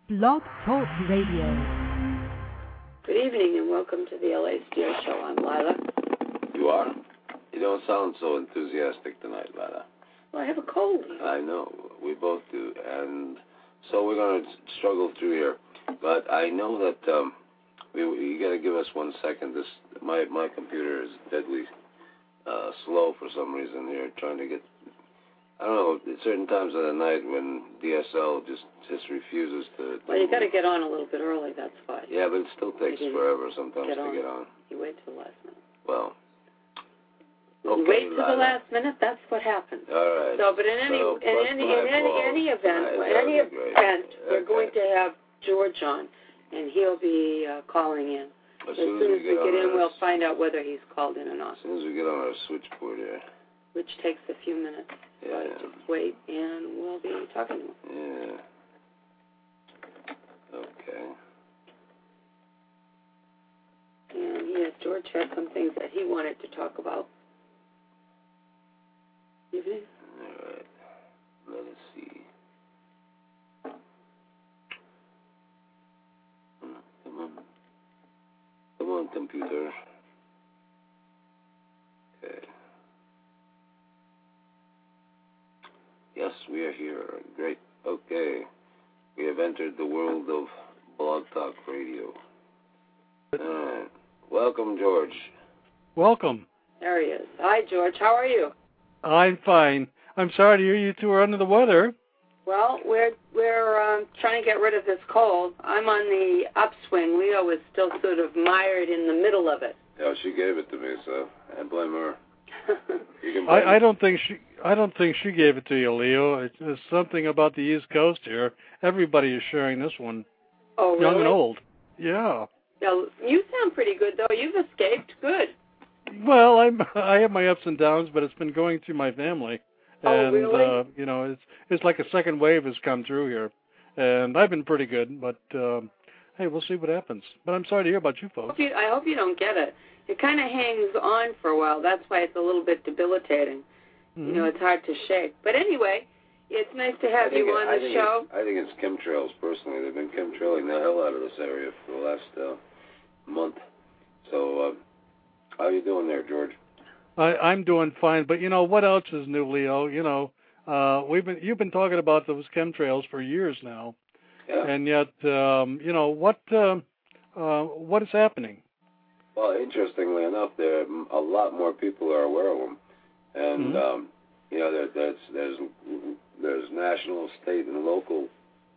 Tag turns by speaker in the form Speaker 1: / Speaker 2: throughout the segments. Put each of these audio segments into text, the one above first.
Speaker 1: Blog Talk Radio.
Speaker 2: Good evening and welcome to the LA Steer Show. I'm Lila.
Speaker 3: You are? You don't sound so enthusiastic tonight, Lila.
Speaker 2: Well, I have a cold.
Speaker 3: I know. We both do. And so we're going to struggle through here. But I know that you got to give us 1 second. My computer is deadly slow for some reason here, trying to get... I don't know, at certain times of the night when DSL just refuses to...
Speaker 2: Well, you got to get on a little bit early, that's why.
Speaker 3: Yeah, but it still takes forever sometimes to get on.
Speaker 2: You wait till the last minute.
Speaker 3: Well,
Speaker 2: okay, you wait till the last minute, that's what happens.
Speaker 3: All right.
Speaker 2: So, but in any event, we're going to have George on, and he'll be calling in. As soon as we get in, we'll find out whether he's called in or not.
Speaker 3: As soon as we get on our switchboard here.
Speaker 2: Which takes a few minutes.
Speaker 3: Yeah.
Speaker 2: Just wait, and we'll be talking to him.
Speaker 3: Yeah. Okay.
Speaker 2: And George had some things that he wanted to talk about. Evening?
Speaker 3: All right. Let us see. Come on. Come on, computer. Okay. Yes, we are here. Great. Okay. We have entered the world of Blog Talk Radio. All right. Welcome, George.
Speaker 4: Welcome.
Speaker 2: There he is. Hi, George. How are you?
Speaker 4: I'm fine. I'm sorry to hear you two are under the weather.
Speaker 2: Well, we're trying to get rid of this cold. I'm on the upswing. Leo is still sort of mired in the middle of it.
Speaker 3: Yeah, she gave it to me, so I blame her.
Speaker 4: I don't think she gave it to you, Leo. It's something about the East Coast here. Everybody is sharing this one.
Speaker 2: Oh, really?
Speaker 4: Young and old. Yeah.
Speaker 2: Yeah, you sound pretty good though. You've escaped good.
Speaker 4: Well, I have my ups and downs, but it's been going through my family. And,
Speaker 2: really?
Speaker 4: It's like a second wave has come through here. And I've been pretty good, but hey, we'll see what happens. But I'm sorry to hear about you folks.
Speaker 2: I hope you don't get it. It kind of hangs on for a while. That's why it's a little bit debilitating.
Speaker 4: Mm-hmm.
Speaker 2: You know, it's hard to shake. But anyway, it's nice to have you on the show.
Speaker 3: I think it's chemtrails, personally. They've been chemtrailing the hell out of this area for the last month. So, how are you doing there, George?
Speaker 4: I'm doing fine. But, what else is new, Leo? You've been talking about those chemtrails for years now.
Speaker 3: Yeah.
Speaker 4: And yet, what is happening?
Speaker 3: Well, interestingly enough, there are a lot more people are aware of them, and there's national, state, and local,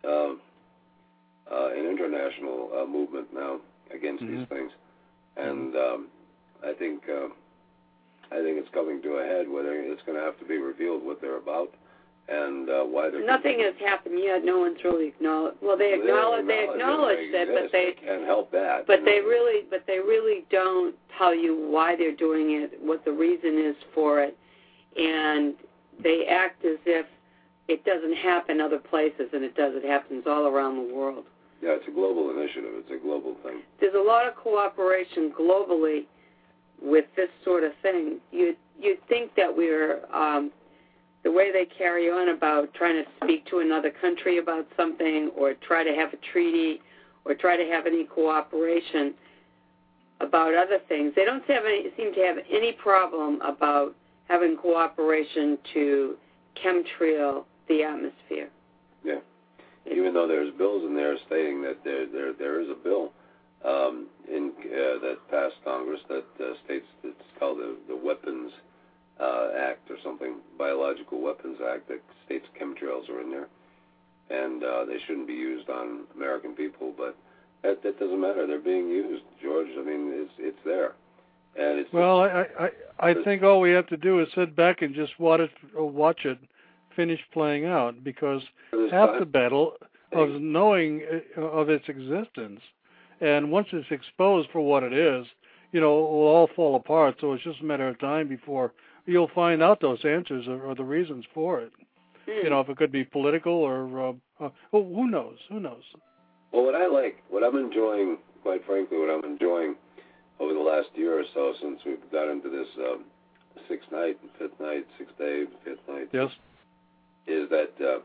Speaker 3: and international movement now against these things, and I think it's coming to a head where it's going to have to be revealed what they're about and why they're.
Speaker 2: Nothing has happened yet. No one's really acknowledged. Well, they acknowledged it, but they
Speaker 3: can't help that.
Speaker 2: But they really don't tell you why they're doing it, what the reason is for it, and they act as if it doesn't happen other places, and it does. It happens all around the world.
Speaker 3: Yeah, it's a global initiative. It's a global thing.
Speaker 2: There's a lot of cooperation globally with this sort of thing. You'd think that we're the way they carry on about trying to speak to another country about something or try to have a treaty or try to have any cooperation about other things. They don't seem to have any problem about having cooperation to chemtrail the atmosphere.
Speaker 3: Yeah. Even though there's bills in there stating that there is a bill that passed Congress that states it's called the Weapons Act or something, Biological Weapons Act, that states chemtrails are in there, and they shouldn't be used on American people, but that doesn't matter. They're being used, George. I mean, it's there, and it's.
Speaker 4: Well, I think all we have to do is sit back and just watch it finish playing out, because half the battle of knowing of its existence, and once it's exposed for what it is, it will all fall apart. So it's just a matter of time before you'll find out those answers or the reasons for it. If it could be political or who knows? Who knows?
Speaker 3: Well, what I'm enjoying, quite frankly, over the last year or so since we've got into this sixth night, fifth night, sixth day, fifth night.
Speaker 4: Yes.
Speaker 3: Is that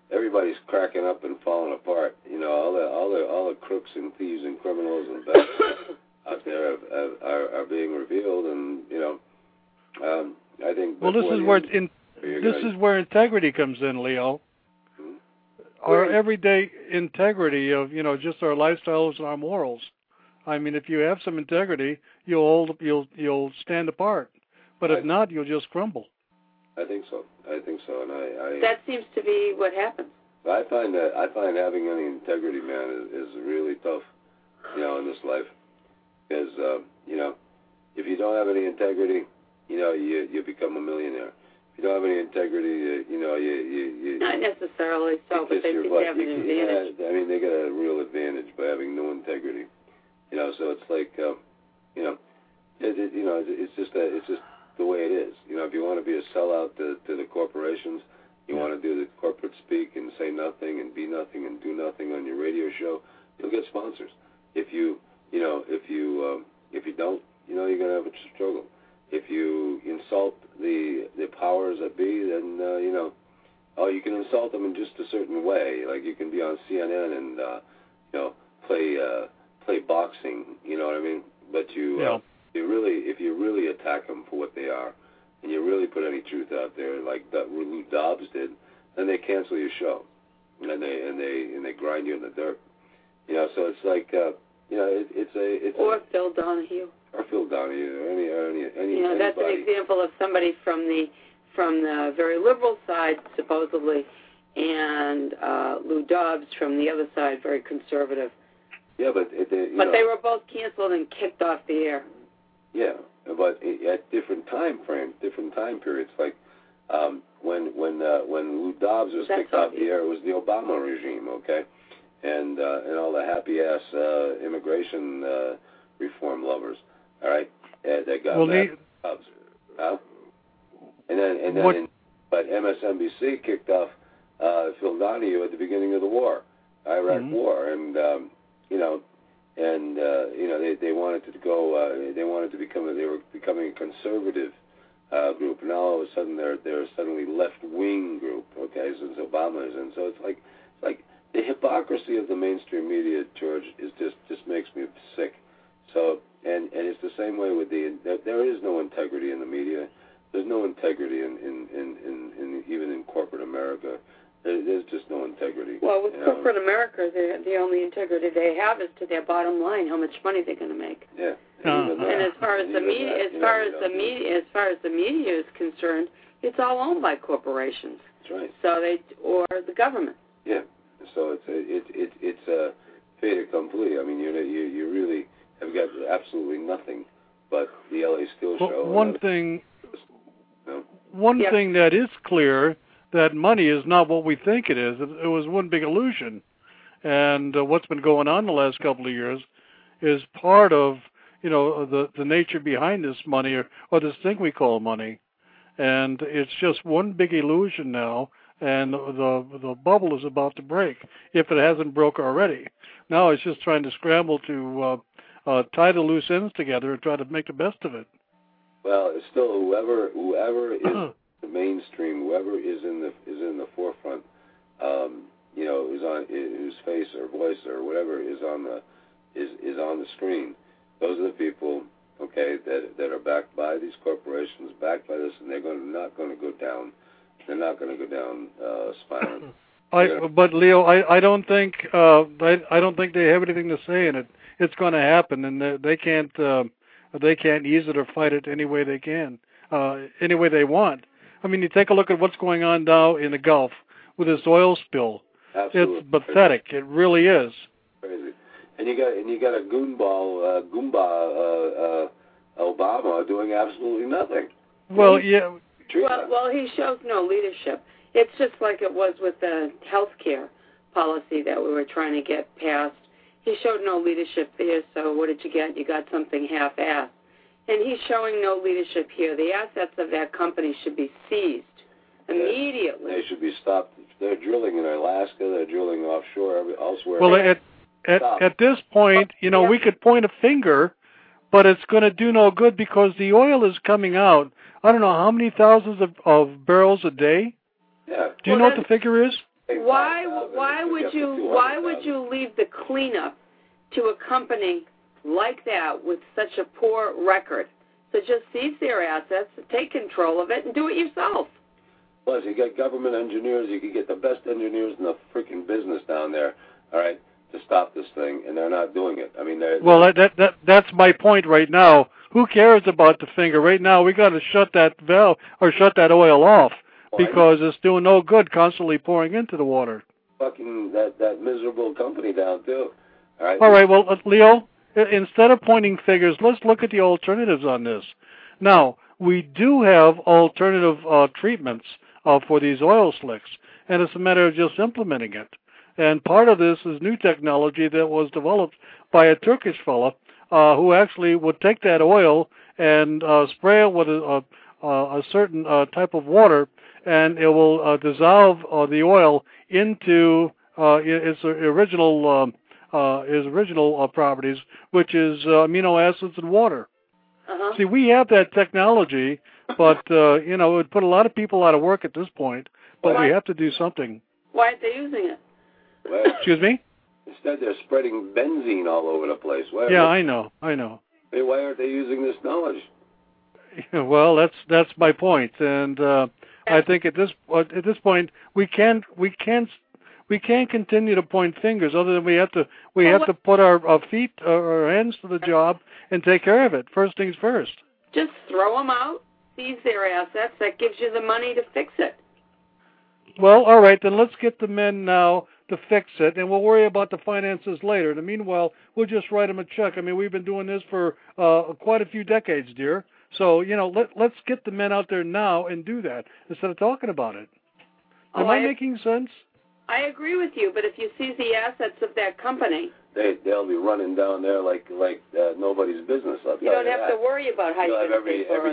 Speaker 3: everybody's cracking up and falling apart. All the crooks and thieves and criminals and bad out there are being revealed, and I think.
Speaker 4: Well, this is where integrity comes in, Leo.
Speaker 3: Hmm?
Speaker 4: Our everyday integrity of just our lifestyles and our morals. I mean, if you have some integrity, you'll stand apart. But if not, you'll just crumble.
Speaker 3: I think so, and I
Speaker 2: that seems to be what happens.
Speaker 3: I find having any integrity, man, is really tough, in this life, because if you don't have any integrity, you become a millionaire. If you don't have any integrity, you
Speaker 2: not necessarily so, but they seem to have an advantage.
Speaker 3: Yeah, I mean, they got a real advantage by having no integrity. So it's like, it's just the way it is. If you want to be a sellout to the corporations, you want to do the corporate speak and say nothing and be nothing and do nothing on your radio show, you'll get sponsors. If you don't, you're gonna have a struggle. If you insult the powers that be, then you can insult them in just a certain way. Like you can be on CNN and play boxing. You know what I mean? But if you really attack them for what they are, and you really put any truth out there, like Lou Dobbs did, then they cancel your show, and they grind you in the dirt. So it's like
Speaker 2: or Phil Donahue.
Speaker 3: Or Phil Donahue, or any
Speaker 2: that's an example of somebody from the very liberal side, supposedly, and Lou Dobbs from the other side, very conservative.
Speaker 3: Yeah, but
Speaker 2: they were both canceled and kicked off the air.
Speaker 3: Yeah, but at different time frames, different time periods. Like when Lou Dobbs was kicked off the air, it was the Obama regime, okay, and all the happy ass immigration reform lovers. All right, that got Dobbs. But MSNBC kicked off Phil Donahue at the beginning of the war, Iraq War, and they wanted to go. They wanted to become. They were becoming a conservative group. Now all of a sudden they're suddenly left wing group. Okay, since Obama's, and so it's like the hypocrisy of the mainstream media, George, is just makes me sick. So and it's the same way with there is no integrity in the media. There's no integrity in even in corporate America. There's just no integrity.
Speaker 2: Well, with corporate America, the only integrity they have is to their bottom line, how much money they're going to make.
Speaker 3: Yeah.
Speaker 2: And as far as the media is concerned, it's all owned by corporations.
Speaker 3: That's right.
Speaker 2: Or the government.
Speaker 3: Yeah. So it's a fait accompli. I mean, you really have got absolutely nothing but the LA Steel show.
Speaker 4: One thing that is clear, that money is not what we think it is. It was one big illusion. And what's been going on the last couple of years is part of, the nature behind this money or this thing we call money. And it's just one big illusion now, and the bubble is about to break, if it hasn't broke already. Now it's just trying to scramble to tie the loose ends together and try to make the best of it.
Speaker 3: Well, it's still whoever is the mainstream, whoever is in the forefront, is on whose face or voice or whatever is on the screen. Those are the people, okay, that are backed by these corporations, backed by this, and they're not going to go down. They're not going to go down smiling.
Speaker 4: But Leo, I don't think they have anything to say in it. It's going to happen, and they can't ease it or fight it any way they can, any way they want. I mean, you take a look at what's going on now in the Gulf with this oil spill.
Speaker 3: Absolutely.
Speaker 4: It's pathetic. It really is.
Speaker 3: Crazy. And you got a Goomba Obama doing absolutely nothing.
Speaker 4: Well, yeah.
Speaker 2: Well, he shows no leadership. It's just like it was with the health care policy that we were trying to get passed. He showed no leadership there, so what did you get? You got something half-assed. And he's showing no leadership here. The assets of that company should be seized immediately.
Speaker 3: They should be stopped. They're drilling in Alaska. They're drilling offshore elsewhere.
Speaker 4: Well, at this point, we could point a finger, but it's going to do no good because the oil is coming out. I don't know how many thousands of barrels a day.
Speaker 3: Yeah.
Speaker 4: Do you know what the figure is?
Speaker 2: why would you leave the cleanup to a company like that with such a poor record? So just seize their assets, take control of it, and do it yourself.
Speaker 3: Plus, you get government engineers. You can get the best engineers in the freaking business down there, all right, to stop this thing, and they're not doing it. I mean,
Speaker 4: well, that's my point right now. Who cares about the finger? Right now, we got to shut that valve or shut that oil off because it's doing no good constantly pouring into the water.
Speaker 3: Fucking that miserable company down too. All
Speaker 4: right. Well, Leo, instead of pointing fingers, let's look at the alternatives on this. Now, we do have alternative treatments for these oil slicks, and it's a matter of just implementing it. And part of this is new technology that was developed by a Turkish fellow who actually would take that oil and spray it with a certain type of water, and it will dissolve the oil into its original properties, which is amino acids and water.
Speaker 2: Uh-huh.
Speaker 4: See, we have that technology, but it would put a lot of people out of work at this point. But we have to do something.
Speaker 2: Why aren't they using it?
Speaker 3: Well,
Speaker 4: excuse me?
Speaker 3: Instead, they're spreading benzene all over the place.
Speaker 4: I know.
Speaker 3: Hey, why aren't they using this knowledge?
Speaker 4: Well, that's my point, and I think at this point we can't continue to point fingers. Other than we have to put our feet, our hands to the job, and take care of it. First things first.
Speaker 2: Just throw them out, seize their assets. That gives you the money to fix it.
Speaker 4: Well, all right, then let's get the men now to fix it, and we'll worry about the finances later. In the meanwhile, we'll just write them a check. I mean, we've been doing this for quite a few decades, dear. So, let's get the men out there now and do that instead of talking about it. Am I making sense?
Speaker 2: I agree with you, but if you seize the assets of that company,
Speaker 3: they'll be running down there like nobody's business.
Speaker 2: You don't have to worry about how you're going to pay for
Speaker 3: every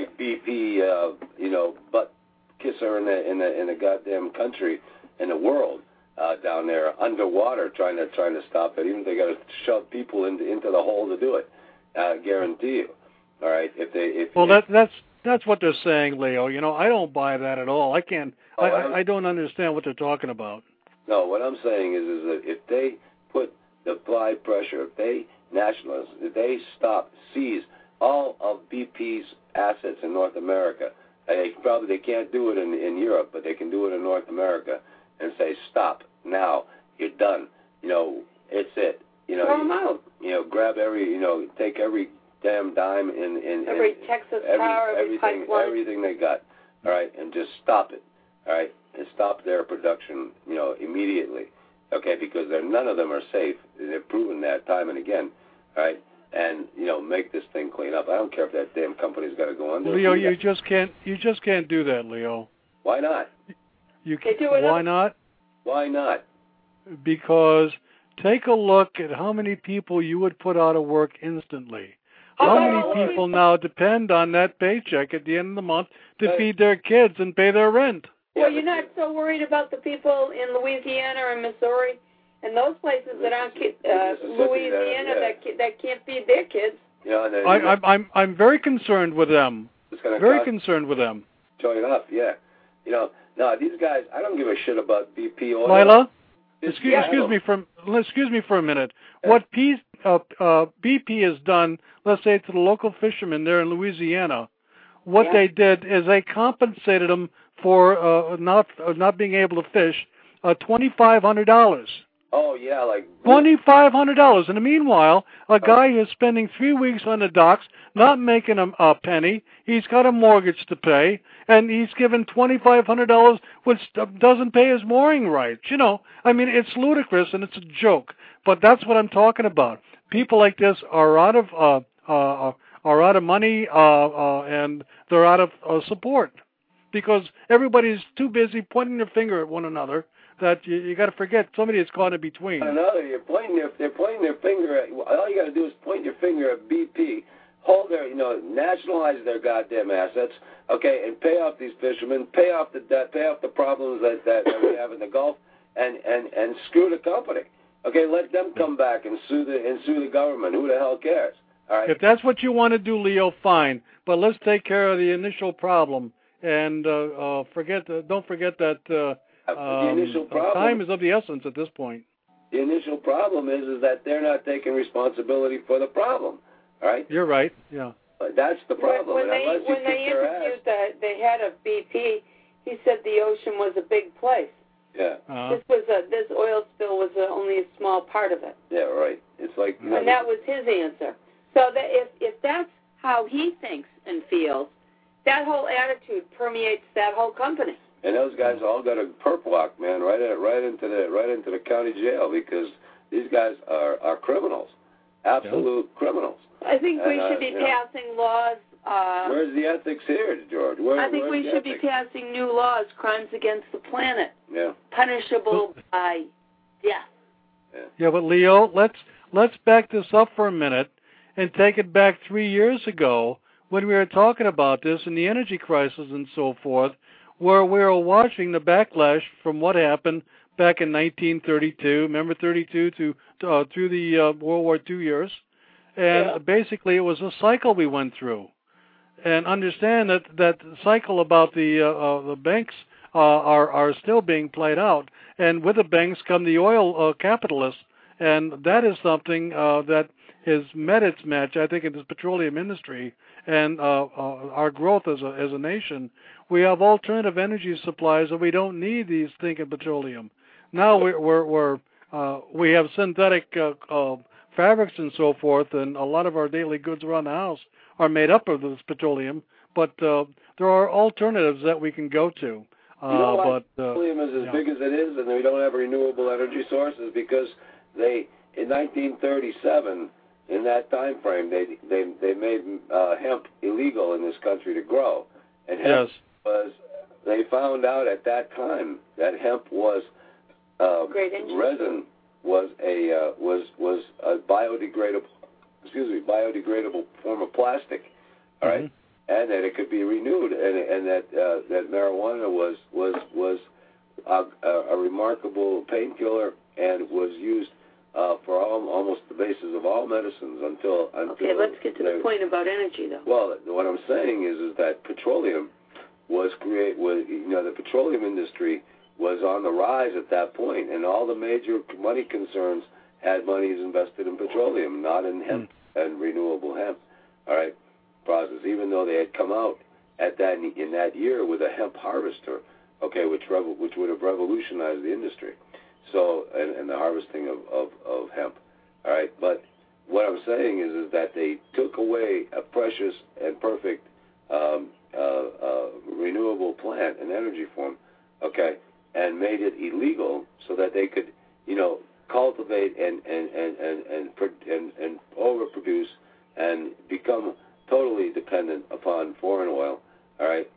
Speaker 3: BP butt kisser in the goddamn country in the world down there underwater trying to stop it. Even if they got to shove people into the hole to do it, I guarantee you. All right,
Speaker 4: that's what they're saying, Leo. I don't buy that at all. I can't. I don't understand what they're talking about.
Speaker 3: No, what I'm saying is that if they put the apply pressure, if they nationalize, if they seize all of BP's assets in North America, they can't do it in Europe, but they can do it in North America, and say stop now, you're done. It's it.
Speaker 2: Throw them out.
Speaker 3: Grab take every damn dime in
Speaker 2: every Texas power, every pipeline,
Speaker 3: everything they got. All right, and just stop it. All right, and stop their production, immediately. Okay, because none of them are safe. They've proven that time and again. All right, and make this thing clean up. I don't care if that damn company's got to go under.
Speaker 4: Leo, you just can't do that, Leo.
Speaker 3: Why not?
Speaker 4: Why not?
Speaker 3: Why not?
Speaker 4: Because take a look at how many people you would put out of work instantly. How many people now depend on that paycheck at the end of the month to feed their kids and pay their rent?
Speaker 2: Well, you're not so worried about the people in Louisiana or Missouri and those places that aren't Louisiana that can't feed their kids.
Speaker 4: I'm very concerned with them. Very concerned with them.
Speaker 3: Showing up, yeah. No, these guys. I don't give a shit about BP oil.
Speaker 4: Lila, excuse me for a minute.
Speaker 3: Yeah.
Speaker 4: What BP has done, let's say to the local fishermen there in Louisiana, what they did is they compensated them for not being able to fish $2,500.
Speaker 3: Oh yeah, like
Speaker 4: $2,500. In the meanwhile, a guy who's spending 3 weeks on the docks, not making a penny, he's got a mortgage to pay, and he's given $2,500, which doesn't pay his mooring rights. I mean, it's ludicrous and it's a joke. But that's what I'm talking about. People like this are out of money, and they're out of support because everybody's too busy pointing their finger at one another. That you got to forget somebody is caught in between.
Speaker 3: Another, they're pointing their finger at. All you got to do is point your finger at BP, hold their, nationalize their goddamn assets, okay, and pay off these fishermen, pay off the debt, pay off the problems that we have in the Gulf, and screw the company. Okay, let them come back and sue the government. Who the hell cares? All right.
Speaker 4: If that's what you want to do, Leo, fine. But let's take care of the initial problem and don't forget that.
Speaker 3: The initial problem,
Speaker 4: time is of the essence at this point.
Speaker 3: The initial problem is that they're not taking responsibility for the problem. All right?
Speaker 4: You're right. Yeah.
Speaker 3: That's the problem.
Speaker 2: When they interviewed the head of BP, he said the ocean was a big place.
Speaker 3: Yeah.
Speaker 2: This oil spill was only a small part of it.
Speaker 3: Yeah, right. It's like,
Speaker 2: and that was his answer. So that if that's how he thinks and feels, that whole attitude permeates that whole company.
Speaker 3: And those guys all got a perp walk, man, right into the county jail, because these guys are criminals, absolute criminals.
Speaker 2: I think we should be passing laws.
Speaker 3: Where's the ethics here, George?
Speaker 2: I think we should be passing new laws, crimes against the planet, punishable by death.
Speaker 4: Yeah, but Leo, let's back this up for a minute and take it back 3 years ago when we were talking about this and the energy crisis and so forth, where we were watching the backlash from what happened back in 1932. Remember 32 through the World War II years, and basically it was a cycle we went through. And understand that cycle about the banks are still being played out, and with the banks come the oil capitalists, and that is something that has met its match, I think, in this petroleum industry and our growth as a nation. We have alternative energy supplies, and we don't need these thinking petroleum. Now we have synthetic fabrics and so forth, and a lot of our daily goods around the house are made up of this petroleum, but there are alternatives that we can go to.
Speaker 3: Petroleum is as big as it is, and we don't have renewable energy sources because in 1937, in that time frame, they made hemp illegal in this country to grow, and hemp they found out at that time that hemp was resin was a biodegradable form of plastic, all right, and that it could be renewed, and that marijuana was a remarkable painkiller and was used for almost the basis of all medicines until.
Speaker 2: Okay, let's get to the point about energy, though.
Speaker 3: Well, what I'm saying is that petroleum the petroleum industry was on the rise at that point, and all the major money concerns had monies invested in petroleum, not in hemp and renewable hemp, all right, process, even though they had come out in that year with a hemp harvester, okay, which would have revolutionized the industry, so and the harvesting of hemp, all right. But what I'm saying is that they took away a precious and perfect renewable plant and energy form, okay, and made it illegal so that they could, cultivate and overproduce and become totally dependent upon foreign oil, all right,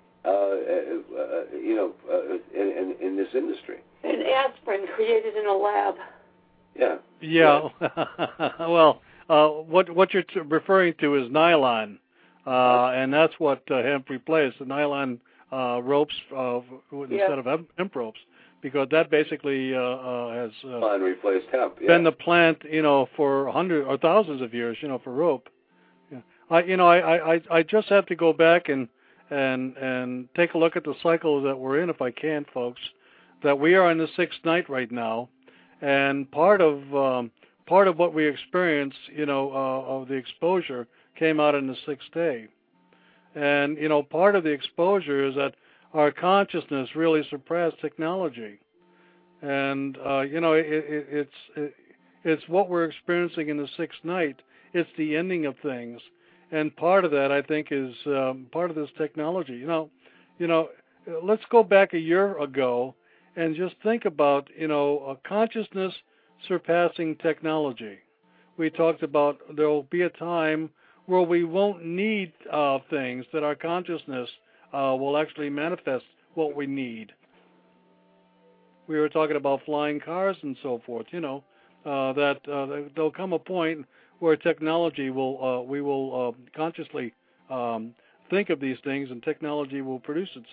Speaker 3: in this industry.
Speaker 2: And aspirin created in a lab.
Speaker 3: Yeah.
Speaker 4: Yeah. Well, what you're referring to is nylon, and that's what hemp replaced, the nylon ropes instead of hemp ropes, because that basically has
Speaker 3: replaced hemp.
Speaker 4: Been the plant, for hundreds or thousands of years, for rope. Yeah. I just have to go back and take a look at the cycle that we're in, if I can, folks. That we are in the sixth night right now, and part of what we experience, of the exposure came out in the sixth day, and part of the exposure is that our consciousness really surpassed technology, and it's what we're experiencing in the sixth night. It's the ending of things, and part of that, I think, is part of this technology. Let's go back a year ago and just think about a consciousness surpassing technology. We talked about there will be a time where we won't need things, that our consciousness will actually manifest what we need. We were talking about flying cars and so forth, that there'll come a point where technology we will consciously think of these things, and technology will produce it.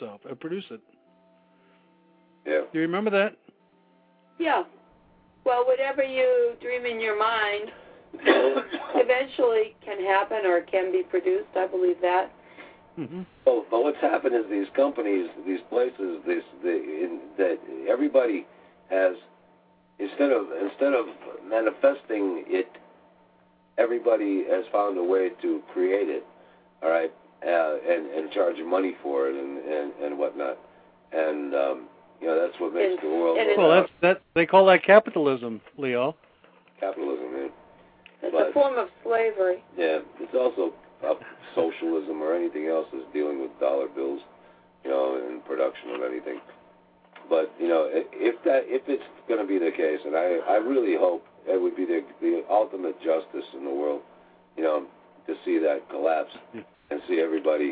Speaker 3: Yeah.
Speaker 4: Do you remember that?
Speaker 2: Yeah. Well, whatever you dream in your mind eventually can happen or can be produced. I believe that.
Speaker 4: Mm-hmm.
Speaker 3: But what's happened is these companies, these places, that everybody has, instead of manifesting it, everybody has found a way to create it, all right, and charge money for it and whatnot, and that's what makes the world.
Speaker 4: Well, that's they call that capitalism, Leo.
Speaker 3: Capitalism, man.
Speaker 2: It's a form of slavery.
Speaker 3: Yeah, it's also socialism or anything else that's dealing with dollar bills, and production of anything. But if it's going to be the case, and I really hope it would be the ultimate justice in the world, to see that collapse and see everybody,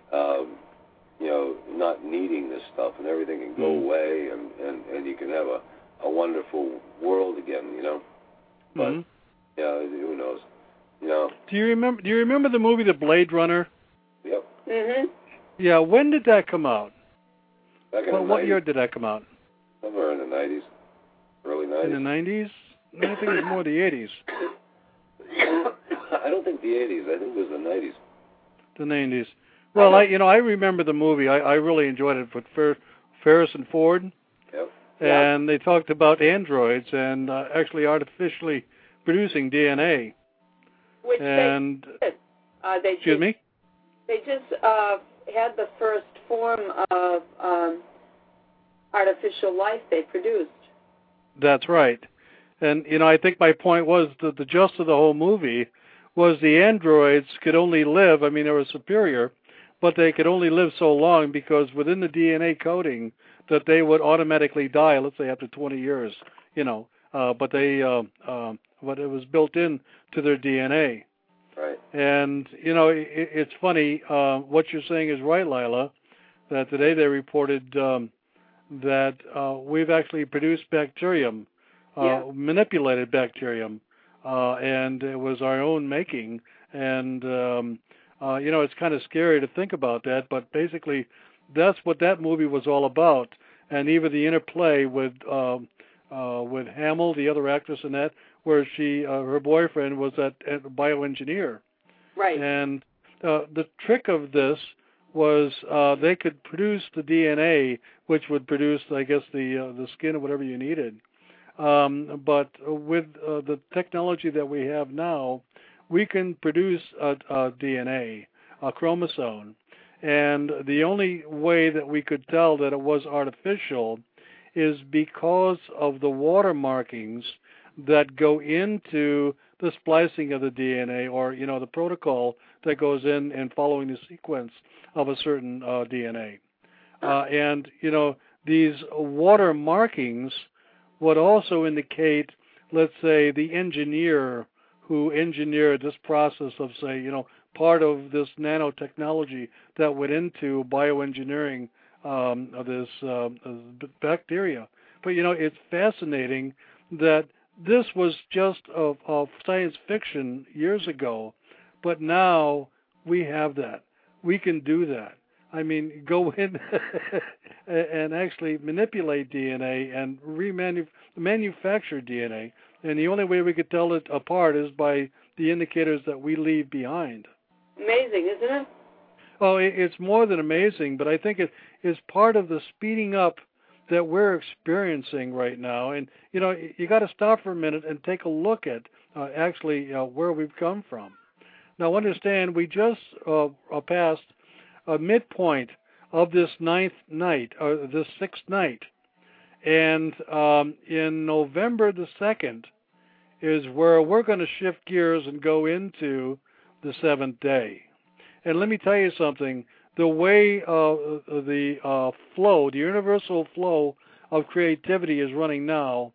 Speaker 3: not needing this stuff and everything can go away and you can have a wonderful world again, But who knows?
Speaker 4: Do you remember the movie The Blade Runner?
Speaker 3: Yep.
Speaker 2: Mhm.
Speaker 4: Yeah. When did that come out?
Speaker 3: Back in the 90s.
Speaker 4: What year did that come out?
Speaker 3: Somewhere in the 90s, early 90s.
Speaker 4: In the 90s? I think it was more the 80s.
Speaker 3: I don't think the 80s. I think it was the 90s.
Speaker 4: The 90s. Well, I remember the movie. I really enjoyed it with Harrison Ford.
Speaker 3: Yep.
Speaker 4: And they talked about androids and actually artificially producing DNA.
Speaker 2: Which
Speaker 4: and
Speaker 2: they did.
Speaker 4: Excuse me?
Speaker 2: They just had the first form of artificial life they produced.
Speaker 4: That's right. And, I think my point was that the gist of the whole movie was the androids could only live, they were superior, but they could only live so long because within the DNA coding that they would automatically die, let's say after 20 years, but it was built in to their DNA.
Speaker 3: Right.
Speaker 4: And, it's funny, what you're saying is right, Lila, that today they reported that we've actually produced bacterium, manipulated bacterium, and it was our own making. And, it's kind of scary to think about that, but basically that's what that movie was all about. And even the interplay with Hamill, the other actress in that, where her boyfriend was a bioengineer.
Speaker 2: Right.
Speaker 4: And the trick of this was they could produce the DNA, which would produce, I guess, the skin or whatever you needed. But with the technology that we have now, we can produce a DNA, a chromosome. And the only way that we could tell that it was artificial is because of the water markings that go into the splicing of the DNA, or the protocol that goes in following the sequence of a certain DNA. And these water markings would also indicate, let's say, the engineer who engineered this process of, say, part of this nanotechnology that went into bioengineering of this bacteria. But it's fascinating that this was just of science fiction years ago, but now we have that. We can do that. Go in and actually manipulate DNA and manufacture DNA. And the only way we could tell it apart is by the indicators that we leave behind.
Speaker 2: Amazing, isn't it?
Speaker 4: Oh, it's more than amazing, but I think it is part of the speeding up that we're experiencing right now. And, you got to stop for a minute and take a look at actually where we've come from. Now, understand, we just passed a midpoint of this ninth night, or this sixth night. And in November the 2nd is where we're going to shift gears and go into the seventh day. And let me tell you something. The way the flow, the universal flow of creativity is running now,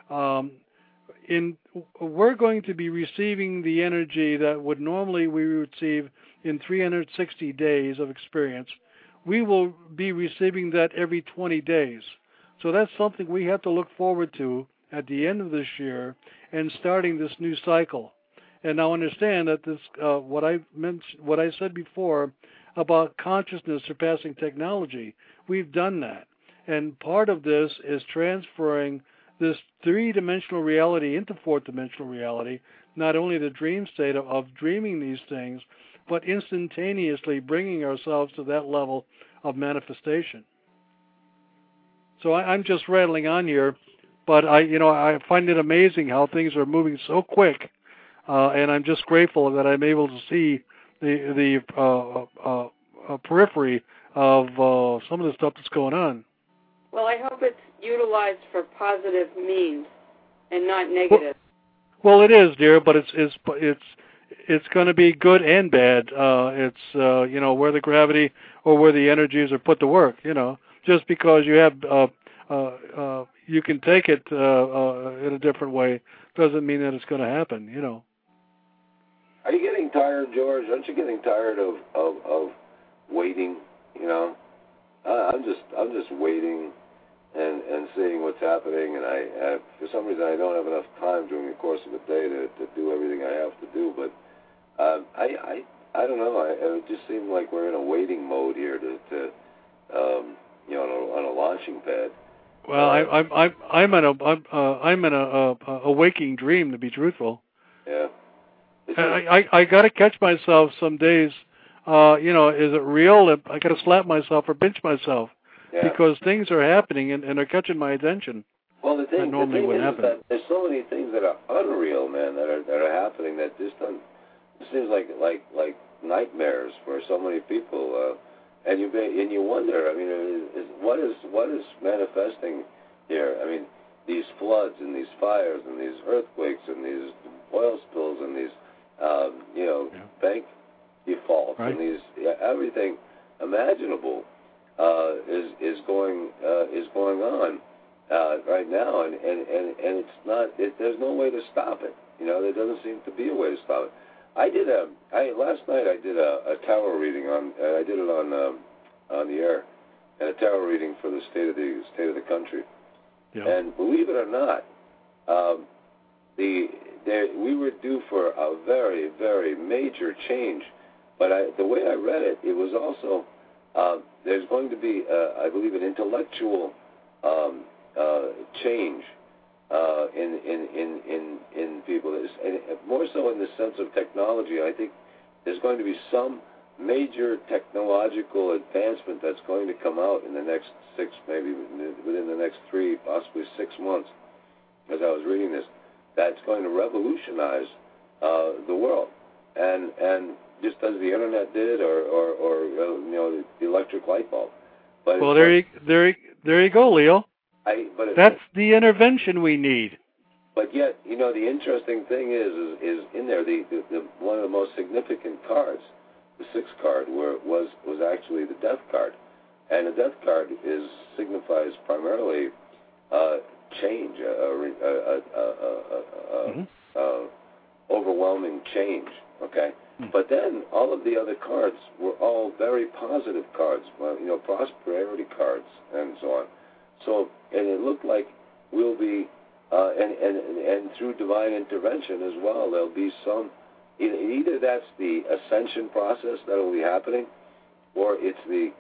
Speaker 4: we're going to be receiving the energy that would normally we receive in 360 days of experience. We will be receiving that every 20 days. So that's something we have to look forward to at the end of this year and starting this new cycle. And now understand that this, what I said before about consciousness surpassing technology, we've done that. And part of this is transferring this three-dimensional reality into fourth-dimensional reality, not only the dream state of dreaming these things, but instantaneously bringing ourselves to that level of manifestation. So I'm just rattling on here, but I find it amazing how things are moving so quick, and I'm just grateful that I'm able to see the periphery of some of the stuff that's going on.
Speaker 2: Well, I hope it's utilized for positive means and not negative.
Speaker 4: Well, it is, dear, but it's going to be good and bad. It's where the gravity or where the energies are put to work. Just because you have you can take it in a different way doesn't mean that it's going to happen.
Speaker 3: Are you getting tired, George? Aren't you getting tired of waiting? I'm just waiting and seeing what's happening, and I for some reason I don't have enough time during the course of a day to do everything I have to do. But I don't know. It just seems like we're in a waiting mode here on a launching pad.
Speaker 4: Well, I'm in a waking dream, to be truthful.
Speaker 3: Yeah.
Speaker 4: I got to catch myself some days. Is it real? I got to slap myself or pinch myself because things are happening and they're catching my attention.
Speaker 3: Well, the thing is
Speaker 4: that
Speaker 3: there's so many things that are unreal, man, that are happening that just it seems like nightmares for so many people. And you wonder. I mean, what is manifesting here? I mean, these floods and these fires and these earthquakes and these oil spills and these bank defaults and these everything imaginable is going on right now, and it's not. There's no way to stop it. There doesn't seem to be a way to stop it. Last night I did a tarot reading I did it on the air, and a tarot reading for the state of the country. Yeah. And believe it or not, we were due for a very, very major change. But the way I read it, it was also there's going to be, I believe, an intellectual change in people, and more so in the sense of technology. I think there's going to be some major technological advancement that's going to come out in the next maybe within the next 3, possibly 6 months. As I was reading this, that's going to revolutionize the world, and just as the internet did, or the electric light bulb. But
Speaker 4: well, there you go, Leo. That's the intervention we need.
Speaker 3: But yet, the interesting thing is in there the one of the most significant cards, the 6th card, was actually the Death card, and the Death card signifies primarily change, overwhelming change. Okay. But then all of the other cards were all very positive cards, prosperity cards and so on. So, and it looked like we'll be, and through divine intervention as well, there'll be some, either that's the ascension process that will be happening, or it's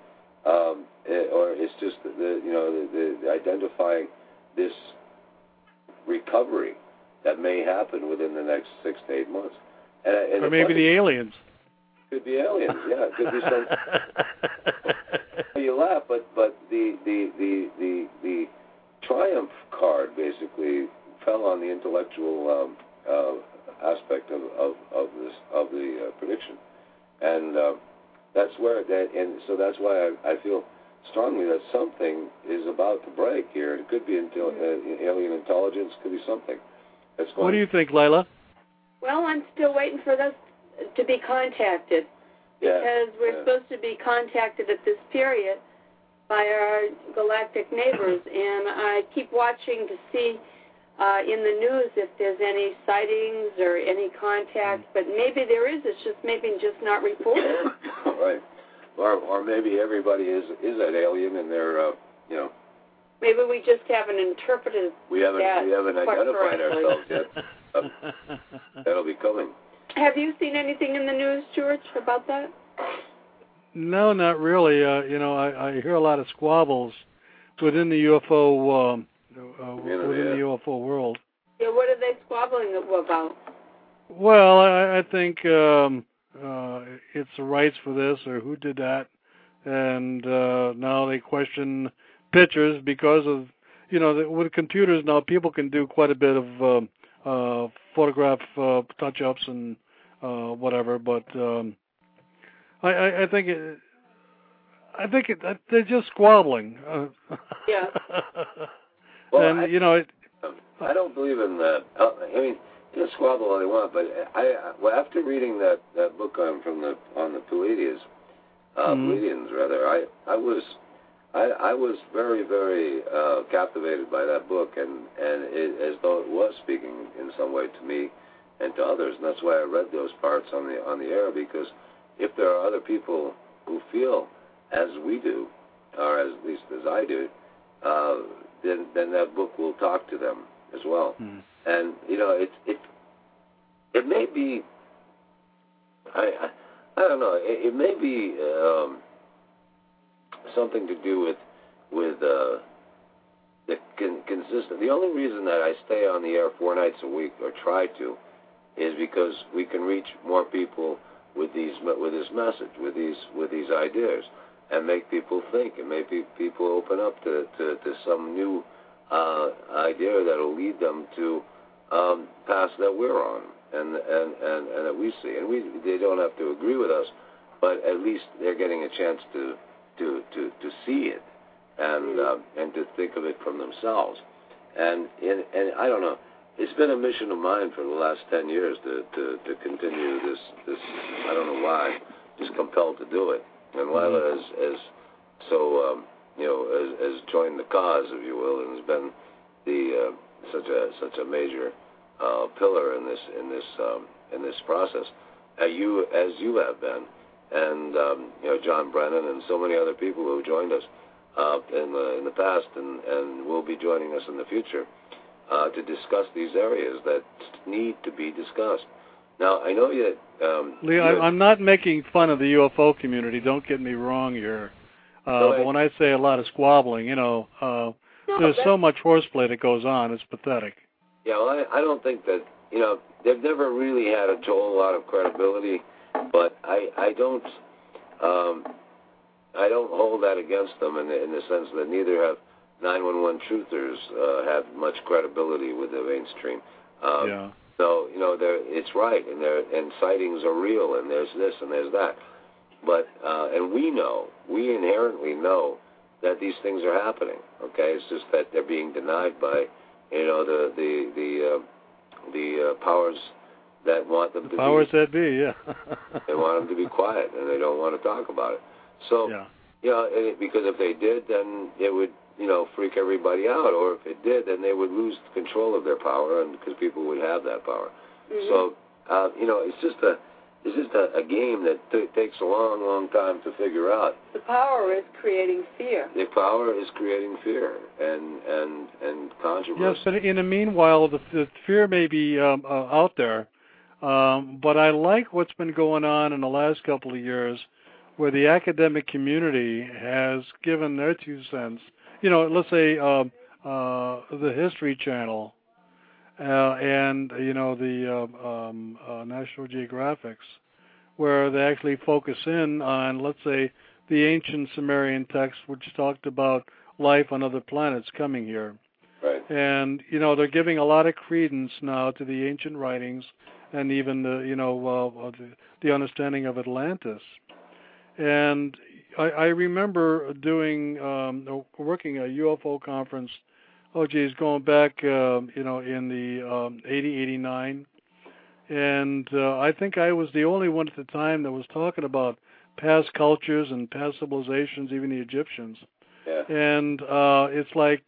Speaker 3: or it's just the identifying this recovery that may happen within the next 6 to 8 months. And
Speaker 4: or maybe the aliens.
Speaker 3: Could be aliens, yeah. It could be some. You laugh, but the triumph card basically fell on the intellectual aspect of the prediction, and that's so that's why I feel strongly that something is about to break here. It could be alien intelligence, could be something that's going.
Speaker 4: What do you think, Lila?
Speaker 2: Well, I'm still waiting for this to be contacted, because we're supposed to be contacted at this period by our galactic neighbors, and I keep watching to see in the news if there's any sightings or any contact, but maybe there is. It's just maybe just not reported.
Speaker 3: Right. Or maybe everybody is an alien, and they're
Speaker 2: Maybe we just haven't interpreted.
Speaker 3: We haven't identified ourselves yet. That'll be coming.
Speaker 2: Have you seen anything in the news, George, about that?
Speaker 4: No, not really. I hear a lot of squabbles within the UFO the UFO world.
Speaker 2: Yeah, what are they squabbling about?
Speaker 4: Well, I think it's the rights for this or who did that, and now they question pictures because of, with computers now people can do quite a bit of photograph touch-ups and whatever, but I think they're just squabbling.
Speaker 2: Yeah.
Speaker 3: Well,
Speaker 4: and
Speaker 3: I don't believe in that. I mean, you can squabble all they want, but after reading that book on the Pleiadians, Pleiadians rather, I was very, very captivated by that book, and as though it was speaking in some way to me and to others, and that's why I read those parts on the air, because if there are other people who feel as we do, or at least as I do, then that book will talk to them as well. And it may be, I don't know, it may be something to do with the consistent. The only reason that I stay on the air 4 nights a week, or try to, is because we can reach more people with this message, with these ideas, and make people think, and make people open up to some new idea that will lead them to paths that we're on and that we see. And they don't have to agree with us, but at least they're getting a chance to see it and to think of it from themselves. And I don't know. It's been a mission of mine for the last 10 years to continue this. I don't know why. Just compelled to do it. And Lila has joined the cause, if you will, and has been such a major pillar in this process, as you have been, and John Brennan and so many other people who have joined us in the past and will be joining us in the future to discuss these areas that need to be discussed. Now, I know that...
Speaker 4: Leo, I'm not making fun of the UFO community. Don't get me wrong here. But when I say a lot of squabbling, there's so much horseplay that goes on. It's pathetic.
Speaker 3: Yeah, well, I don't think that, they've never really had a whole lot of credibility, but I don't hold that against them in the sense that neither have 911 truthers had much credibility with the mainstream.
Speaker 4: Yeah.
Speaker 3: So, it's right, and sightings are real, and there's this and there's that. But, and we inherently know that these things are happening, okay? It's just that they're being denied by, the powers that want them to be.
Speaker 4: Powers that be, yeah.
Speaker 3: They want them to be quiet, and they don't want to talk about it. So, because if they did, then it would, freak everybody out. Or if it did, then they would lose control of their power, and because people would have that power. Mm-hmm. So, it's just a game that takes a long, long time to figure out.
Speaker 2: The power is creating fear.
Speaker 3: The power is creating fear and controversy.
Speaker 4: Yes, but in the meanwhile, the fear may be out there. But I like what's been going on in the last couple of years, where the academic community has given their 2 cents. Let's say the History Channel and the National Geographics, where they actually focus in on, let's say, the ancient Sumerian text, which talked about life on other planets coming here.
Speaker 3: Right.
Speaker 4: And they're giving a lot of credence now to the ancient writings and even the understanding of Atlantis. And I remember working a UFO conference. Going back, in the 80, 89. And I think I was the only one at the time that was talking about past cultures and past civilizations, even the Egyptians.
Speaker 3: Yeah.
Speaker 4: And it's like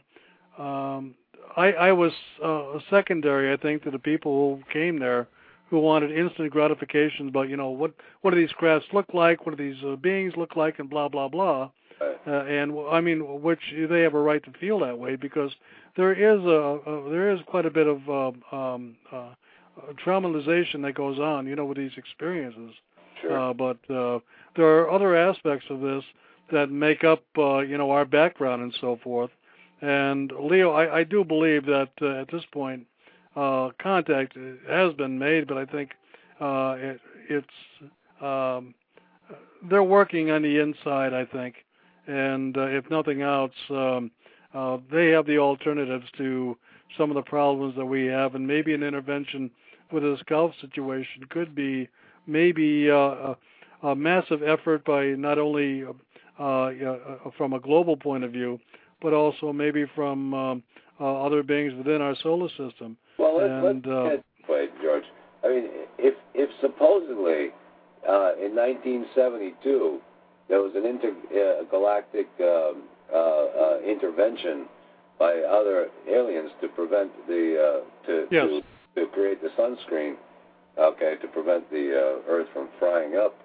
Speaker 4: I was secondary, I think, to the people who came there who wanted instant gratification about, what do these crafts look like, what do these beings look like, and blah, blah, blah. And I mean, which they have a right to feel that way, because there is quite a bit of traumatization that goes on, with these experiences.
Speaker 3: Sure.
Speaker 4: But there are other aspects of this that make up, our background and so forth. And Leo, I do believe that at this point, contact has been made, but I think they're working on the inside, I think, and if nothing else, they have the alternatives to some of the problems that we have, and maybe an intervention with this Gulf situation could be maybe a massive effort by not only from a global point of view, but also maybe from other beings within our solar system.
Speaker 3: Well, wait, George. I mean, if supposedly in 1972 there was an intergalactic intervention by other aliens to prevent to create the sunscreen, okay, to prevent the Earth from frying up,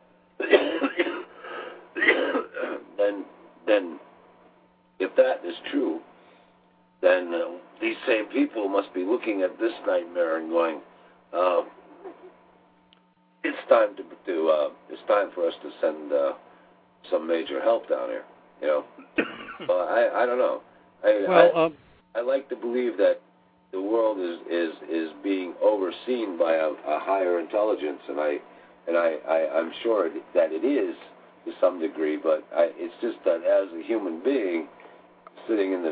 Speaker 3: then if that is true, then these same people must be looking at this nightmare and going, it's time it's time for us to send some major help down here. You know, I don't know. I like to believe that the world is being overseen by a higher intelligence, and I'm sure that it is to some degree. But it's just that as a human being sitting in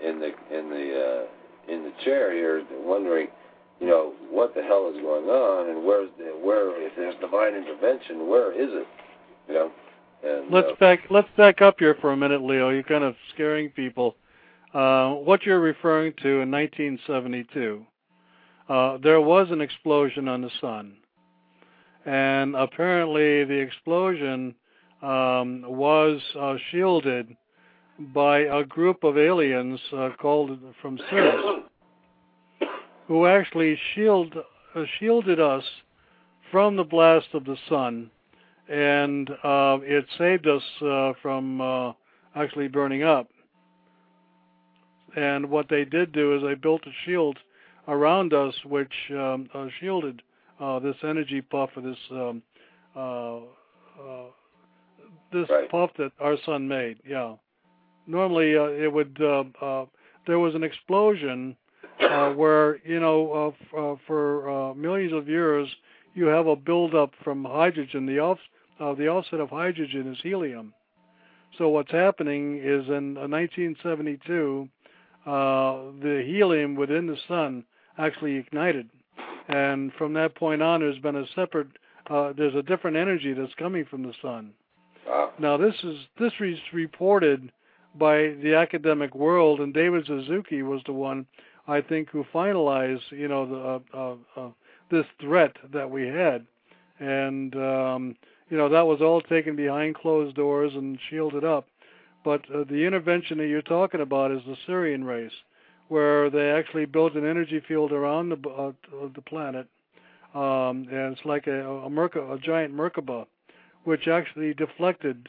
Speaker 3: the chair here, wondering, you know, what the hell is going on, and where if there's divine intervention, where is it? You know. And,
Speaker 4: let's back up here for a minute, Leo. You're kind of scaring people. What you're referring to in 1972, there was an explosion on the sun, and apparently the explosion was shielded by a group of aliens called from Sirius, who actually shielded us from the blast of the sun, and it saved us from actually burning up. And what they did do is they built a shield around us, which shielded this energy puff, or this puff that our sun made. Yeah. Normally, it would. There was an explosion where, you know, for millions of years, you have a buildup from hydrogen. The offset of hydrogen is helium. So what's happening is in 1972, the helium within the sun actually ignited, and from that point on, there's been there's a different energy that's coming from the sun.
Speaker 3: Wow.
Speaker 4: Now this is reported by the academic world, and David Suzuki was the one, I think, who finalized, you know, this threat that we had, and you know, that was all taken behind closed doors and shielded up. But the intervention that you're talking about is the Sirian race, where they actually built an energy field around the planet, and it's like a giant Merkaba, which actually deflected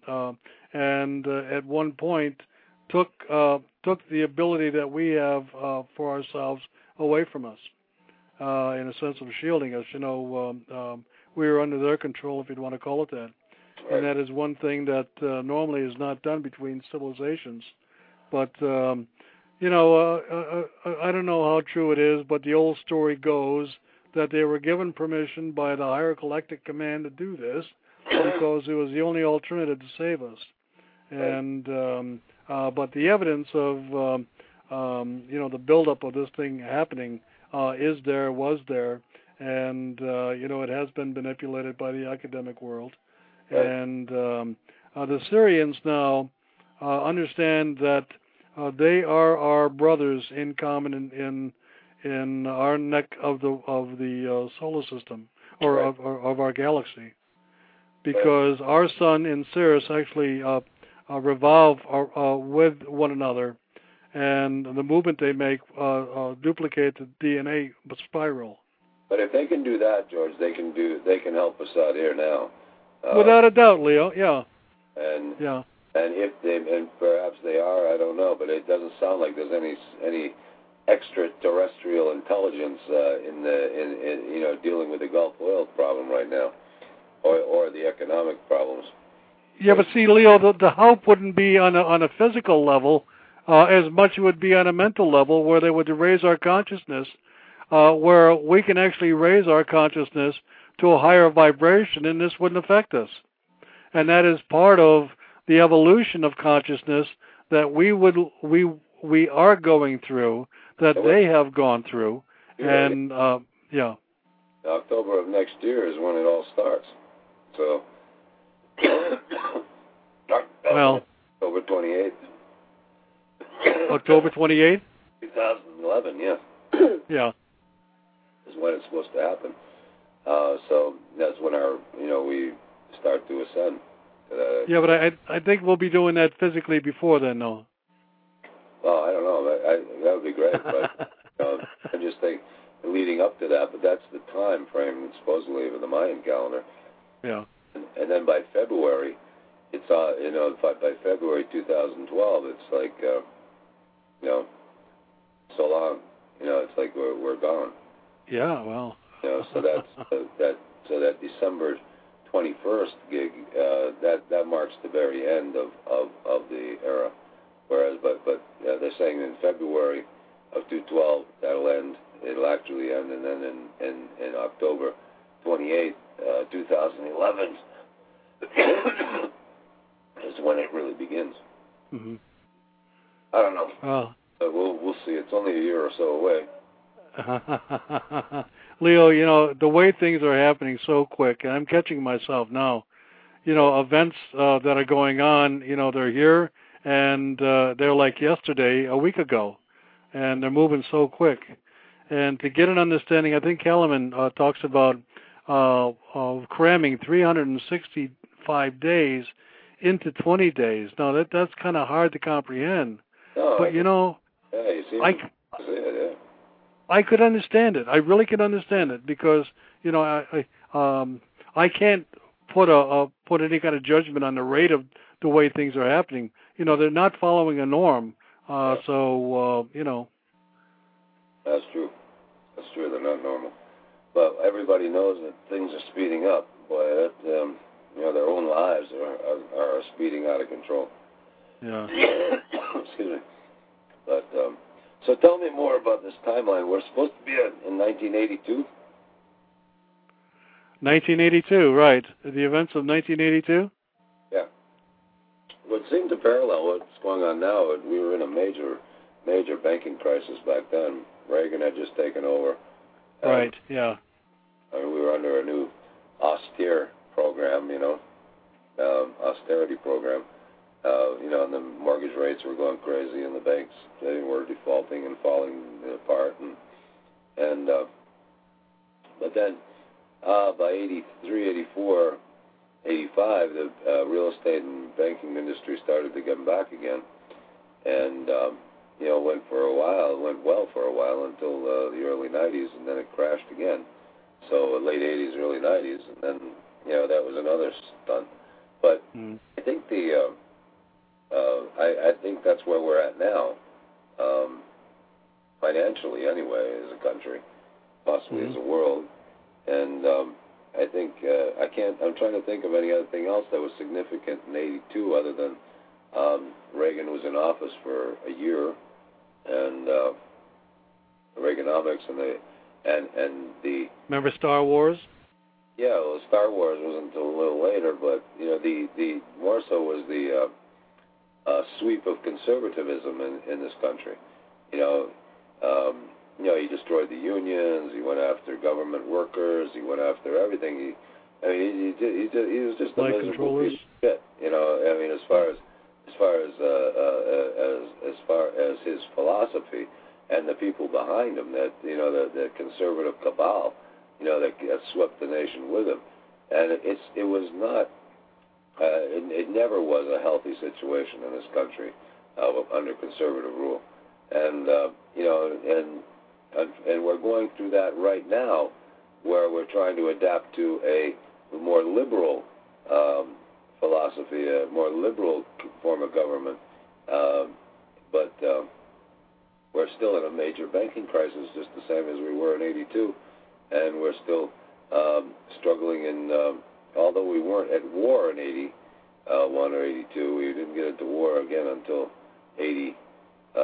Speaker 4: and at one point took the ability that we have for ourselves away from us, in a sense of shielding us. You know, we were under their control, if you'd want to call it that. And that is one thing that normally is not done between civilizations. But, you know, I don't know how true it is, but the old story goes that they were given permission by the higher collective command to do this because it was the only alternative to save us. And but the evidence of, you know, the buildup of this thing happening was there, and, you know, it has been manipulated by the academic world. And the Syrians now understand that they are our brothers in common in our neck of the solar system, or of our galaxy, because our sun and Sirius actually revolve with one another, and the movement they make duplicate the DNA spiral.
Speaker 3: But if they can do that, George, they can help us out here now.
Speaker 4: Without a doubt, Leo. Yeah.
Speaker 3: And
Speaker 4: yeah.
Speaker 3: And if and perhaps they are, I don't know, but it doesn't sound like there's any extraterrestrial intelligence in you know, dealing with the Gulf oil problem right now, or the economic problems.
Speaker 4: Yeah, but see, Leo, the help wouldn't be on a physical level as much as it would be on a mental level, where they would raise our consciousness, where we can actually raise our consciousness to a higher vibration, and this wouldn't affect us. And that is part of the evolution of consciousness that we are going through, that they have gone through, and yeah.
Speaker 3: October of next year is when it all starts. So,
Speaker 4: well,
Speaker 3: October 28th.
Speaker 4: October 28th?
Speaker 3: 2011, yeah.
Speaker 4: Yeah.
Speaker 3: Is when it's supposed to happen. So that's when we start to ascend.
Speaker 4: Yeah, but I think we'll be doing that physically before then, though.
Speaker 3: Well, I don't know. That would be great, but I just think leading up to that. But that's the time frame supposedly of the Mayan calendar.
Speaker 4: Yeah.
Speaker 3: And then by February, it's by February 2012, it's like so long. It's like we're gone.
Speaker 4: Yeah. Well.
Speaker 3: So that's that December 21st gig, that marks the very end of the era. Whereas, but they're saying in February of 2012 that'll end. It'll actually end, and then in October 28th, 2011 is when it really begins.
Speaker 4: Mm-hmm.
Speaker 3: I don't know.
Speaker 4: Oh.
Speaker 3: But we'll see. It's only a year or so away.
Speaker 4: Leo, the way things are happening so quick, and I'm catching myself now, events that are going on, they're here, and they're like yesterday, a week ago, and they're moving so quick. And to get an understanding, I think Kellerman talks about cramming 365 days into 20 days. Now, that's kind of hard to comprehend.
Speaker 3: No,
Speaker 4: but, I could understand it. I really could understand it because, I can't put any kind of judgment on the rate of the way things are happening. They're not following a norm. So.
Speaker 3: That's true. That's true. They're not normal. But everybody knows that things are speeding up. Boy, their own lives are speeding out of control.
Speaker 4: Yeah.
Speaker 3: Excuse me. But so tell me more about this timeline. We're supposed to be in 1982.
Speaker 4: 1982, right? The events of 1982.
Speaker 3: Yeah. What seemed to parallel what's going on now. We were in a major banking crisis back then. Reagan had just taken over.
Speaker 4: Right. Yeah.
Speaker 3: We were under a new austere program, austerity program. And the mortgage rates were going crazy, and the banks, they were defaulting and falling apart, but then by 83, 84, 85, the real estate and banking industry started to come back again, and went well for a while until the early 90s, and then it crashed again. So late 80s, early 90s, and then that was another stunt. But I think I think that's where we're at now, financially anyway, as a country, possibly as a world. And I think I'm trying to think of any other thing else that was significant in 82 other than Reagan was in office for a year, and Reaganomics and the
Speaker 4: remember Star Wars?
Speaker 3: Yeah, well, Star Wars wasn't until a little later, but the more so was the sweep of conservatism in this country. He destroyed the unions. He went after government workers. He went after everything. He was just a miserable piece of shit. As far as his philosophy and the people behind him, that the conservative cabal, that swept the nation with him, and it was not. It never was a healthy situation in this country under conservative rule, and we're going through that right now, where we're trying to adapt to a more liberal philosophy, a more liberal form of government, but we're still in a major banking crisis, just the same as we were in '82, and we're still struggling in. Although we weren't at war in 81 or 82, we didn't get into war again until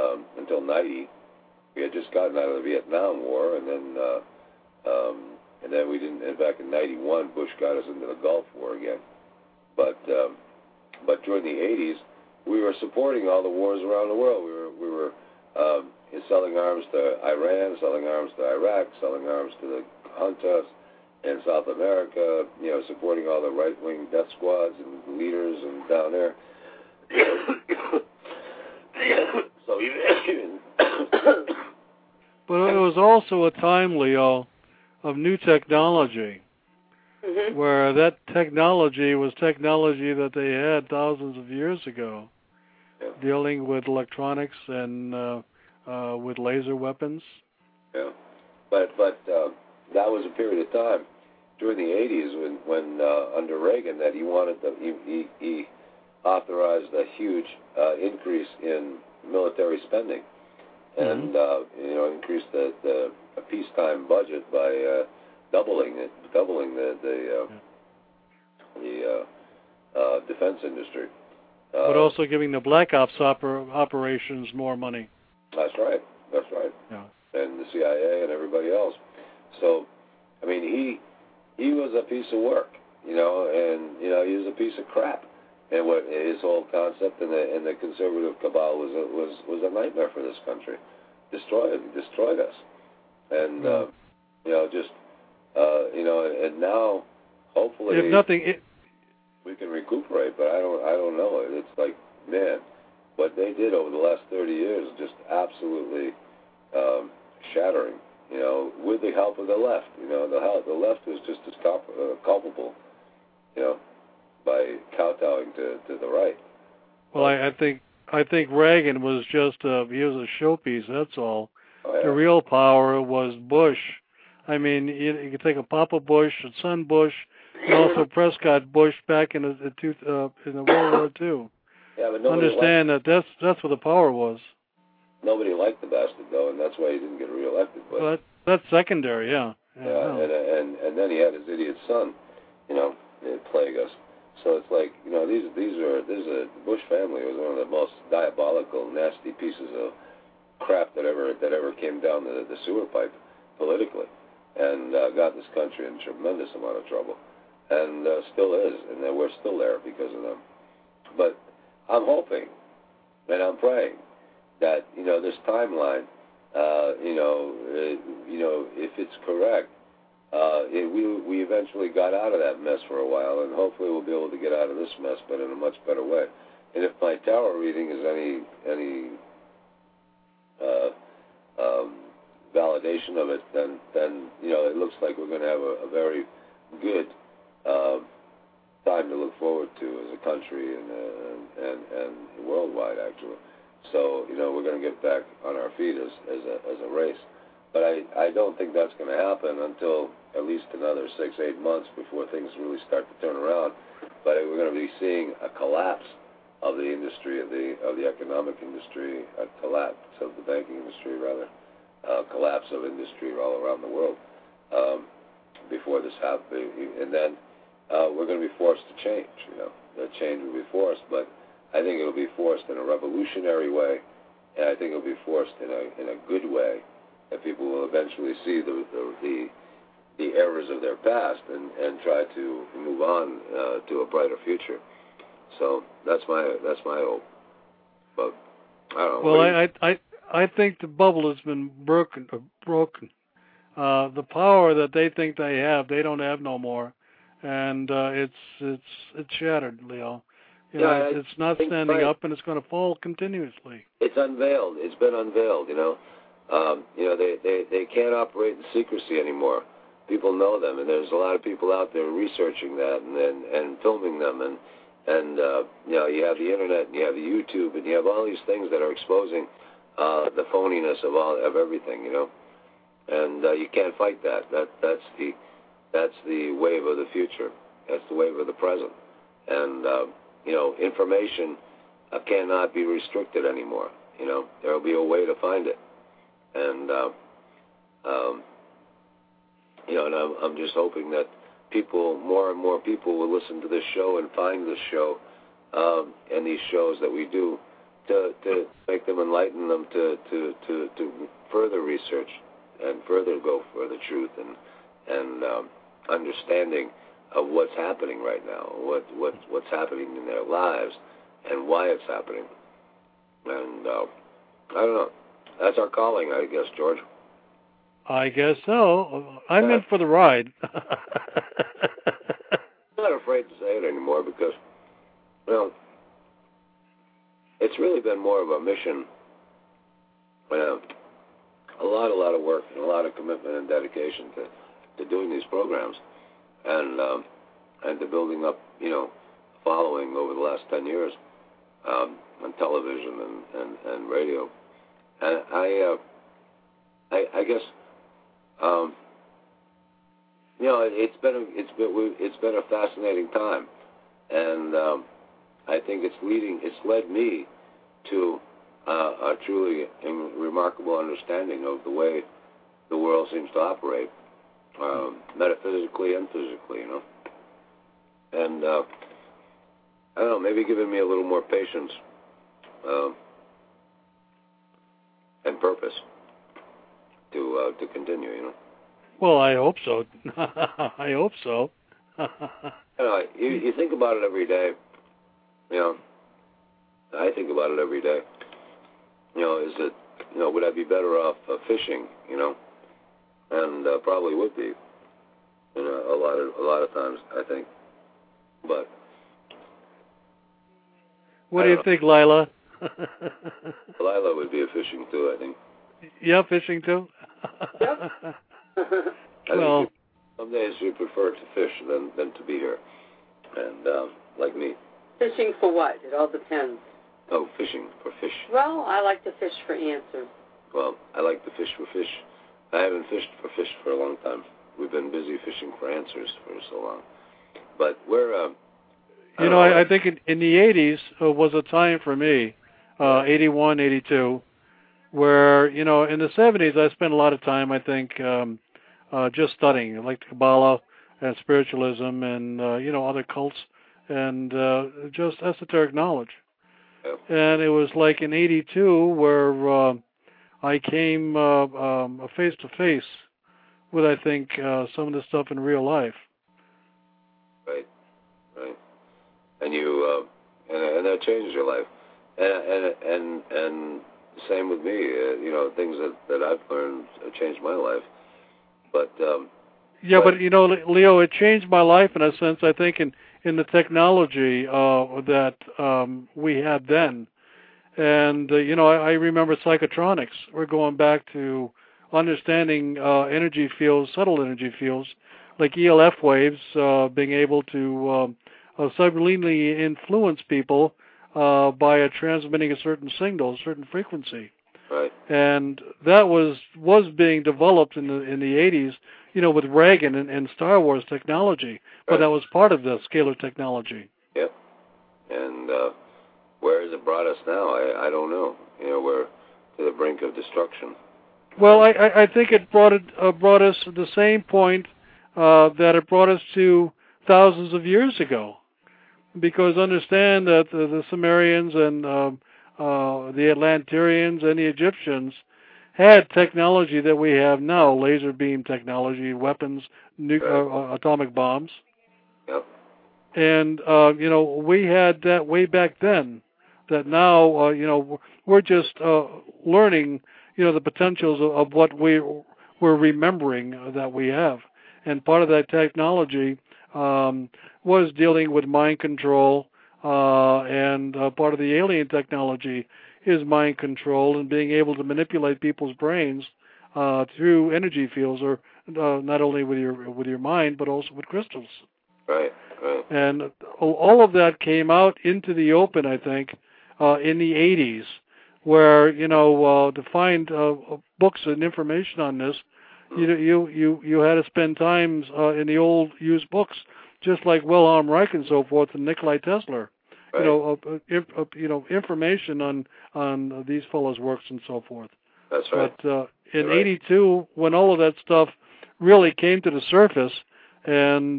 Speaker 3: 90. We had just gotten out of the Vietnam War, and then then we didn't. And back in '91, Bush got us into the Gulf War again. But during the '80s, we were supporting all the wars around the world. We were selling arms to Iran, selling arms to Iraq, selling arms to the juntas in South America. You know, supporting all the right-wing death squads and leaders and down there. So even
Speaker 4: but it was also a time, Leo, of new technology, where that technology was technology that they had thousands of years ago, dealing with electronics and with laser weapons.
Speaker 3: Yeah, but that was a period of time during the '80s when under Reagan that he wanted he authorized a huge increase in military spending, and increased the peacetime budget by doubling the defense industry.
Speaker 4: But also giving the Black Ops operations more money.
Speaker 3: That's right.
Speaker 4: Yeah.
Speaker 3: And the CIA and everybody else. So, I mean, he was a piece of work, and he was a piece of crap. And what his whole concept and the conservative cabal was a nightmare for this country. Destroyed us. And and now hopefully
Speaker 4: if nothing,
Speaker 3: we can recuperate. But I don't know. It's like, man, what they did over the last 30 years is just absolutely shattering. With the help of the left. The left was just as culpable. By kowtowing to the right.
Speaker 4: Well, I think Reagan was just he was a showpiece. That's all. Oh, yeah. The real power was Bush. I mean, you could think of Papa Bush and son Bush, and also Prescott Bush back in the World War II.
Speaker 3: Yeah, but
Speaker 4: understand that's where the power was.
Speaker 3: Nobody liked the bastard though, and that's why he didn't get reelected. But
Speaker 4: well, that's secondary, yeah.
Speaker 3: And then he had his idiot son. They plague us. So it's like, the Bush family was one of the most diabolical, nasty pieces of crap that ever came down the sewer pipe politically, and got this country in a tremendous amount of trouble, and still is, and we're still there because of them. But I'm hoping, and I'm praying that this timeline, if it's correct. We eventually got out of that mess for a while, and hopefully we'll be able to get out of this mess, but in a much better way. And if my tarot reading is any validation of it, then it looks like we're going to have a very good time to look forward to as a country and worldwide, actually. So we're going to get back on our feet as a race. But I don't think that's going to happen until at least another 6-8 months before things really start to turn around. But we're going to be seeing a collapse of the industry, of the economic industry, a collapse of the banking industry, rather, a collapse of industry all around the world before this happens. And then we're going to be forced to change. The change will be forced, but I think it'll be forced in a revolutionary way, and I think it'll be forced in a good way. That people will eventually see the errors of their past and try to move on to a brighter future. So that's my hope. But I don't know.
Speaker 4: Well, I think the bubble has been broken. The power that they think they have, they don't have no more, and it's shattered, Leo. It's not standing up, and it's going to fall continuously.
Speaker 3: It's unveiled. It's been unveiled. They can't operate in secrecy anymore. People know them, and there's a lot of people out there researching that and filming them, and you have the internet, and you have the YouTube, and you have all these things that are exposing the phoniness of everything, and you can't fight that. That's the wave of the future. That's the wave of the present, and information cannot be restricted anymore. There will be a way to find it. And and I'm just hoping that more and more people will listen to this show and find this show and these shows that we do to make them, enlighten them to further research and further go for the truth and understanding of what's happening right now, what's happening in their lives, and why it's happening. And I don't know. That's our calling, I guess, George.
Speaker 4: I guess so. I'm in for the ride.
Speaker 3: I'm not afraid to say it anymore because, well, it's really been more of a mission. A lot of work and a lot of commitment and dedication to doing these programs, and to building up, following over the last 10 years on television and radio. And I guess it's been a fascinating time, and I think it's led me to a truly remarkable understanding of the way the world seems to operate, metaphysically and physically, and I don't know, maybe giving me a little more patience and purpose to continue,
Speaker 4: Well, I hope so. I hope so.
Speaker 3: You think about it every day. I think about it every day. Is it, would I be better off fishing? And probably would be. A lot of times, I think. But
Speaker 4: what do you think, Lila?
Speaker 3: Lila would be a fishing too, I think.
Speaker 4: Yeah, fishing too.
Speaker 2: Yep.
Speaker 4: Well,
Speaker 3: some days we prefer to fish than to be here, and like me.
Speaker 2: Fishing for what? It all depends.
Speaker 3: Oh, fishing for fish.
Speaker 2: Well, I like to fish for answers.
Speaker 3: Well, I like to fish for fish. I haven't fished for fish for a long time. We've been busy fishing for answers for so long. But we're...
Speaker 4: I think in the 80s was a time for me, 81, 82, where, in the 70s I spent a lot of time, I think, just studying, like Kabbalah and spiritualism and, other cults and just esoteric knowledge. And it was like in 82 where I came face to face with, I think, some of the stuff in real life.
Speaker 3: Right. And you, and that changed your life. And same with me. Things that I've learned changed my life. But but
Speaker 4: Leo, it changed my life in a sense. I think in the technology that we had then. And, I remember psychotronics. We're going back to understanding energy fields, subtle energy fields, like ELF waves, being able to subliminally influence people by transmitting a certain signal, a certain frequency.
Speaker 3: Right.
Speaker 4: And that was being developed in the 80s, with Reagan and Star Wars technology. But
Speaker 3: right.
Speaker 4: That was part of the scalar technology.
Speaker 3: Yep. And where has it brought us now? I don't know. We're to the brink of destruction.
Speaker 4: Well, I think it brought us to the same point that it brought us to thousands of years ago. Because understand that the Sumerians and the Atlanteans and the Egyptians had technology that we have now, laser beam technology, weapons, atomic bombs.
Speaker 3: Yep.
Speaker 4: And, we had that way back then. That now, we're just learning, the potentials of what we're remembering that we have. And part of that technology was dealing with mind control, and part of the alien technology is mind control and being able to manipulate people's brains through energy fields, or not only with your mind, but also with crystals.
Speaker 3: Right.
Speaker 4: And all of that came out into the open, I think, in the 80s, where to find books and information on this, you had to spend times in the old used books, just like Wilhelm Reich and so forth, and Nikolai Tesla. Right. Information on these fellows' works and so forth.
Speaker 3: That's right.
Speaker 4: But in '82, when all of that stuff really came to the surface, and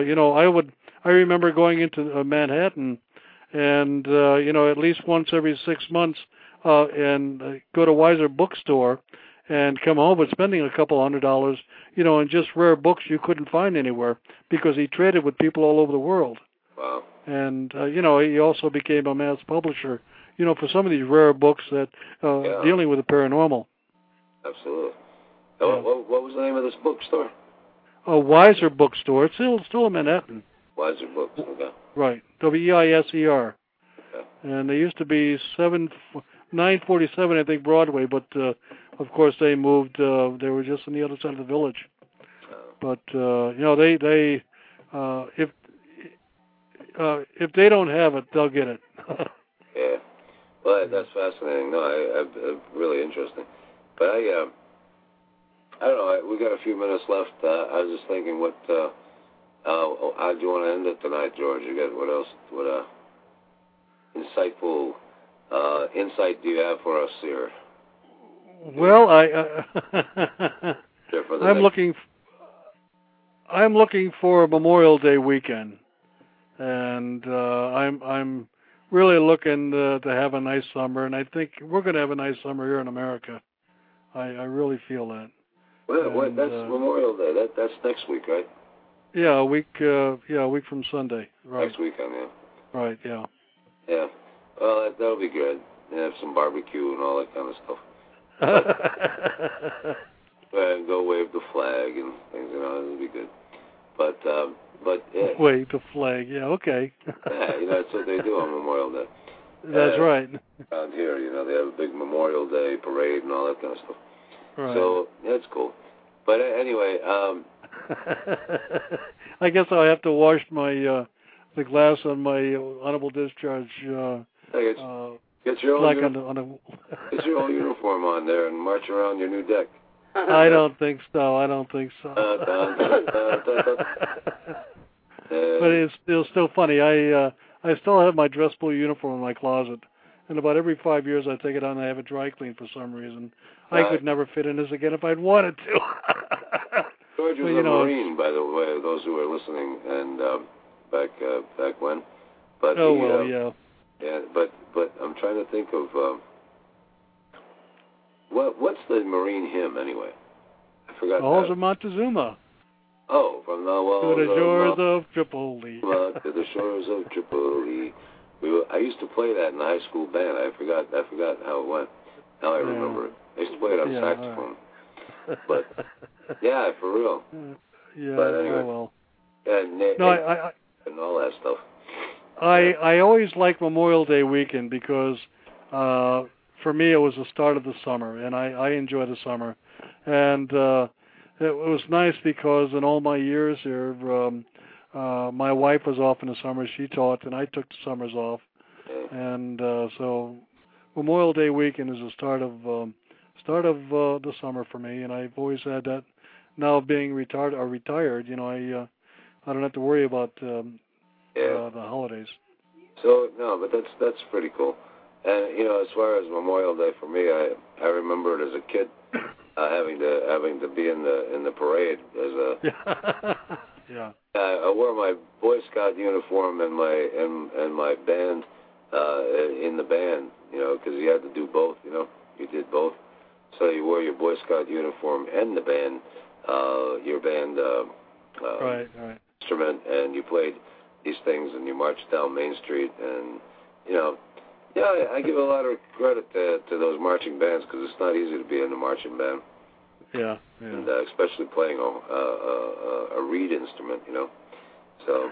Speaker 4: I remember going into Manhattan, and at least once every 6 months, and go to Weiser Bookstore, and come home with spending a couple $100, on just rare books you couldn't find anywhere because he traded with people all over the world.
Speaker 3: Wow.
Speaker 4: And, he also became a mass publisher, for some of these rare books that dealing with the paranormal.
Speaker 3: Absolutely. What was the name of this bookstore?
Speaker 4: A Weiser bookstore. It's still in Manhattan.
Speaker 3: Weiser Books, okay.
Speaker 4: Right. Weiser.
Speaker 3: Okay.
Speaker 4: And they used to be 947, I think, Broadway, but of course they moved. They were just on the other side of the village. But they if they don't have it, they'll get it.
Speaker 3: Yeah. Well, that's fascinating. No, I really interesting. But I don't know. We got a few minutes left. I was just thinking, how do you want to end it tonight, George? You got what else? What insightful insight do you have for us here?
Speaker 4: Well, I'm looking for a Memorial Day weekend, and I'm really looking to have a nice summer, and I think we're going to have a nice summer here in America. I really feel that.
Speaker 3: Well, that's Memorial Day. That's next week, right?
Speaker 4: Yeah, a week from Sunday. Right.
Speaker 3: Next weekend, yeah.
Speaker 4: Right, yeah.
Speaker 3: Yeah. Well, that'll be good. Have some barbecue and all that kind of stuff. And go wave the flag and things, it'll be good. But yeah.
Speaker 4: Wave the flag, yeah, okay.
Speaker 3: Yeah, that's what they do on Memorial Day.
Speaker 4: That's right.
Speaker 3: Around here, they have a big Memorial Day parade and all that kind of stuff.
Speaker 4: Right.
Speaker 3: So, that's cool. But anyway,
Speaker 4: I guess I'll have to wash my the glass on my honorable discharge.
Speaker 3: Get your own get your old uniform on there and march around your new deck.
Speaker 4: I don't think so. But it's still funny. I still have my dress blue uniform in my closet, and about every 5 years I take it on and I have it dry cleaned for some reason. I could never fit in this again if I'd wanted to.
Speaker 3: George was a Marine, by the way, those who are listening, and back when. But
Speaker 4: yeah.
Speaker 3: Yeah, but I'm trying to think of what's the Marine hymn anyway? I forgot.
Speaker 4: Halls of Montezuma.
Speaker 3: Oh, from the walls
Speaker 4: to the shores of Tripoli.
Speaker 3: To the shores of Tripoli. I used to play that in the high school band. I forgot how it went. Now I remember it. I used to play it on saxophone.
Speaker 4: Right.
Speaker 3: But yeah, for real.
Speaker 4: Yeah.
Speaker 3: But anyway.
Speaker 4: Oh well.
Speaker 3: And all that stuff.
Speaker 4: I always like Memorial Day weekend because for me it was the start of the summer, and I enjoy the summer. And it was nice because in all my years here, my wife was off in the summer. She taught, and I took the summers off. And so Memorial Day weekend is the start of the summer for me, and I've always had that. Now being retired, I don't have to worry about the holidays.
Speaker 3: So no, but that's pretty cool. And as far as Memorial Day for me, I remember it as a kid having to be in the parade as a
Speaker 4: yeah.
Speaker 3: I wore my Boy Scout uniform and my band in the band, because you had to do both. You did both. So you wore your Boy Scout uniform and the band, your band
Speaker 4: right.
Speaker 3: instrument, and you played these things, and you marched down Main Street, and I give a lot of credit to those marching bands because it's not easy to be in a marching band.
Speaker 4: Yeah.
Speaker 3: And especially playing a reed instrument, So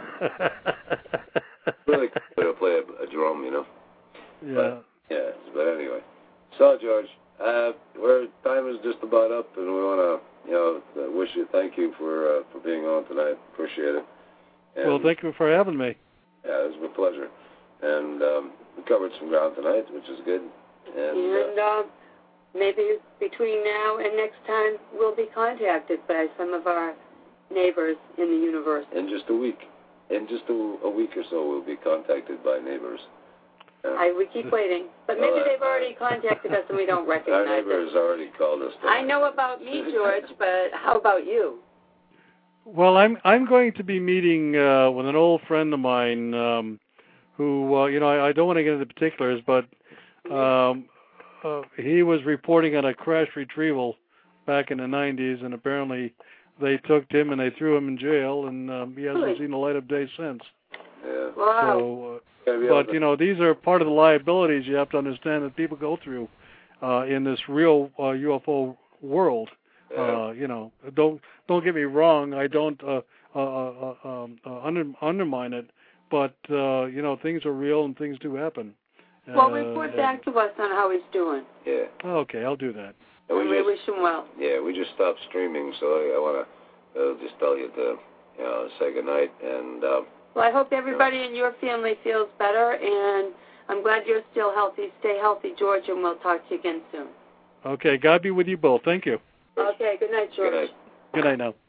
Speaker 3: really cool to play a drum,
Speaker 4: Yeah.
Speaker 3: But anyway. So George, time is just about up, and we want to wish you thank you for being on tonight. Appreciate it. And,
Speaker 4: well, thank you for having me.
Speaker 3: Yeah, it was my pleasure. And we covered some ground tonight, which is good. And
Speaker 2: maybe between now and next time, we'll be contacted by some of our neighbors in the universe.
Speaker 3: In just a week. In just a week or so, we'll be contacted by neighbors.
Speaker 2: We keep waiting. But maybe they've already contacted us and we don't recognize
Speaker 3: Our neighbors already called us.
Speaker 2: I know about me, George, but how about you?
Speaker 4: Well, I'm going to be meeting with an old friend of mine who, I don't want to get into particulars, but he was reporting on a crash retrieval back in the 90s, and apparently they took him and they threw him in jail, and he hasn't seen the light of day since.
Speaker 3: Yeah.
Speaker 2: Wow.
Speaker 4: So, but, you know, these are part of the liabilities you have to understand that people go through in this real UFO world.
Speaker 3: Yeah.
Speaker 4: You know, don't get me wrong. I don't undermine it, but you know, things are real and things do happen.
Speaker 2: Well, report back to us on how he's doing.
Speaker 3: Yeah.
Speaker 4: Okay, I'll do that.
Speaker 2: And we wish him well.
Speaker 3: Yeah, we just stopped streaming, so I want to just tell you to say goodnight. And
Speaker 2: well, I hope everybody in your family feels better, and I'm glad you're still healthy. Stay healthy, George, and we'll talk to you again soon.
Speaker 4: Okay, God be with you both. Thank you.
Speaker 2: Okay, good night, George.
Speaker 3: Good night.
Speaker 4: Good night now.